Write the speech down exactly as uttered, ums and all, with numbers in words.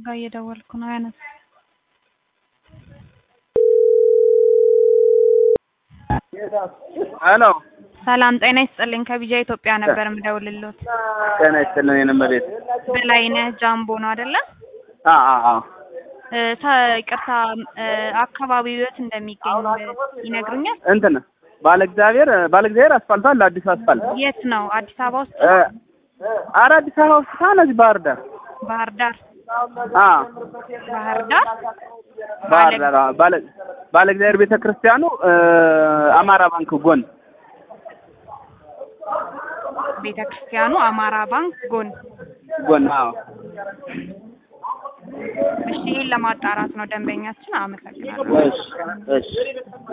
ጋር እየደወልኩ ነው ያነሳ ሄሎ ሰላም ጤና ይስጥልኝ ከቢጃ ኢትዮጵያ ነበር ምደውልልዎት ጤና ይስጥልኝ የነመቤት በላይነህ ጃምቦ ነው አይደለ አ አ አ ይቅርታ አካባቢው የት እንደሚገኝ ይነግሩኛል እንትን ባለእግዚአብሔር ባለእግዚአብሔር አስፋልት አለ አዲስ አስፋልት የት ነው አዲስ አበባ ውስጥ ኧረ አዲስ አበባ ውስጥ ታነጅ ባህር ዳር ባህር ዳር አ ባህር ዳር ባህር ዳር ባለ ባለእግዚአብሔር ቤተክርስቲያኑ አማራ ባንክ ጎን ቤተክርስቲያኑ አማራ ባንክ ጎን ጎን አዎ እሺ ለማጣራት ነው ደንበኛችን አመሰግናለሁ እሺ እሺ